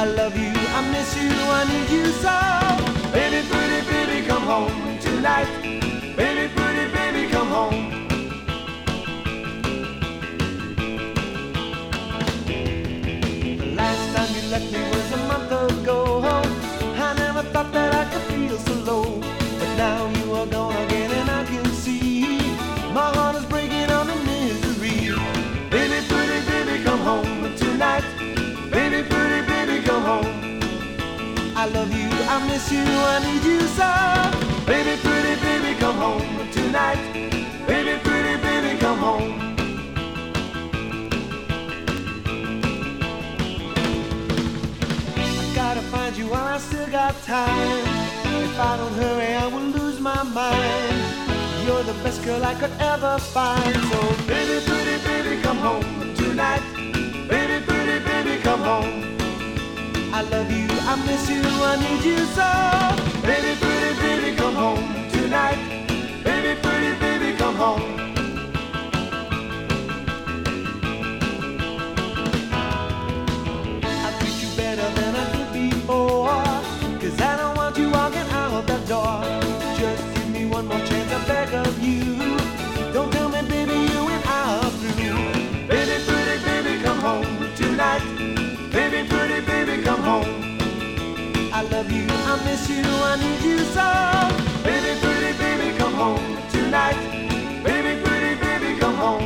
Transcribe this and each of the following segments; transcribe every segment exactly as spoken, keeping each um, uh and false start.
I love you, I miss you, I need you so. Baby, pretty baby, come home tonight. Baby, pretty baby, come home. The last time you left me was a month ago. I never thought that I could feel so low, but now you are gone again and I can see my heart is breaking on the misery. Baby, pretty baby, come home tonight. Baby, pretty baby, come home. I love you, I miss you, I need you so. Baby, pretty baby, come home tonight. Baby, pretty baby, come home. I gotta find you while I still got time. If I don't hurry, I will lose my mind. You're the best girl I could ever find. So baby, pretty baby, come home tonight. Baby, pretty baby, come home. I love you, I miss you, I need you so. Baby, pretty baby, come home tonight. Baby, pretty baby, come home. I treat you better than I did before, 'cause I don't want you walking out that door. Just give me one more chance, I beg of you. Don't tell me, baby, you and I are through. Baby, pretty baby, come home tonight. Baby, pretty baby, come home. I love you, I miss you, I need you so. Baby, pretty baby, come home tonight. Baby, pretty baby, come home.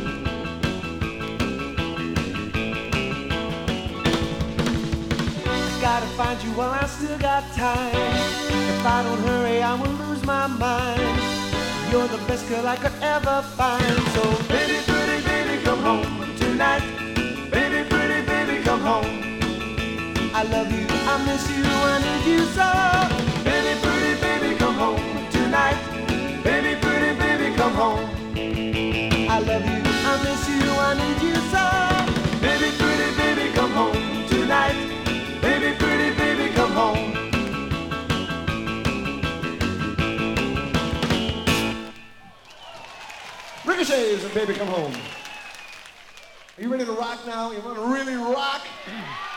I gotta find you while I still got time. If I don't hurry, I will lose my mind. You're the best girl I could ever find. So baby, pretty baby, come home tonight. Baby, pretty baby, come home. I love you, I miss you, I need you so. Baby, pretty baby, come home tonight. Baby, pretty baby, come home. I love you, I miss you, I need you so. Baby, pretty baby, come home tonight. Baby, pretty baby, come home. Ricochets and Baby Come Home. Are you ready to rock now? You want to really rock?